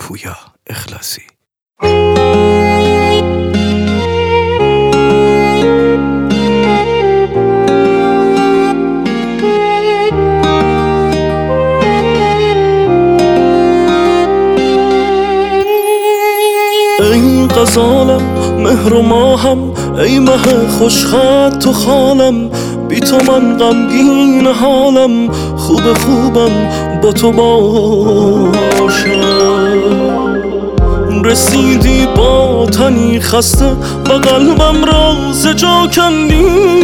پویا اخلاصی. ای غزالم مهر و ماهم، ای مه خوشخط تو خالم، بی تو من غمگین حالم، خوبم با تو باشم. رسیدی با تنی خسته، با قلبم راز جا کندی،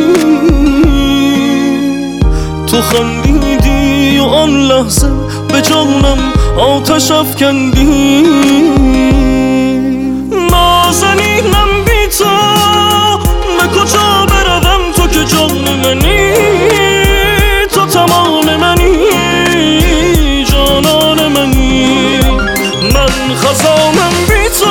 تو خندیدی و آن لحظه به جانم آتش افکندی. نازنینم بی تو به کجا بروم، تو که جان منی، تو تمام منی، جانان منی. من خزانم بی تو،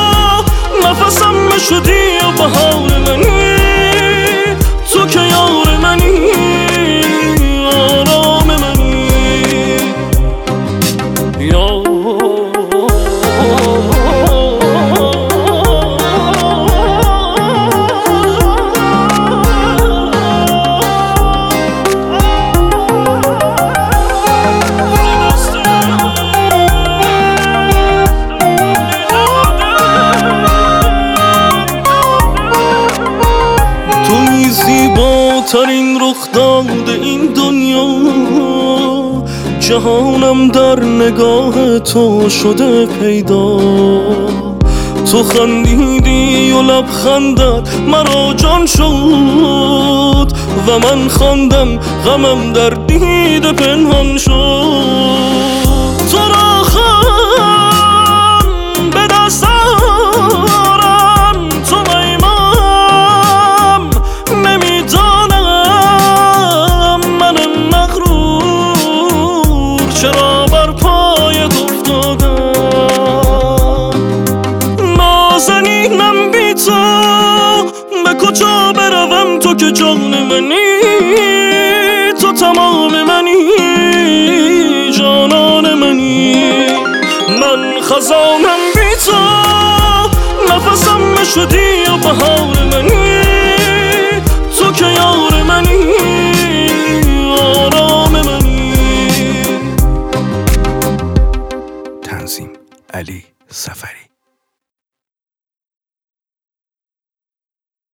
نفسم شدی و بهار منی، تو که یار منی، آرام منی. زیباترین رخ داده این دنیا، جهانم در نگاه تو شده پیدا. تو خندیدی و لبخندت مرا جان شد، و من خواندم غمم در دیده پنهان شد. تو را خواهم به دست آرم، تو میمام نمیدانم من مغرور چرا بر پایت افتادم. نازنینم بی تو به کجا بروم، تو که جان منی، تو تمام منی، جانان منی. من خزانم بی تو، نفسم شدی و بهار منی، تو که یار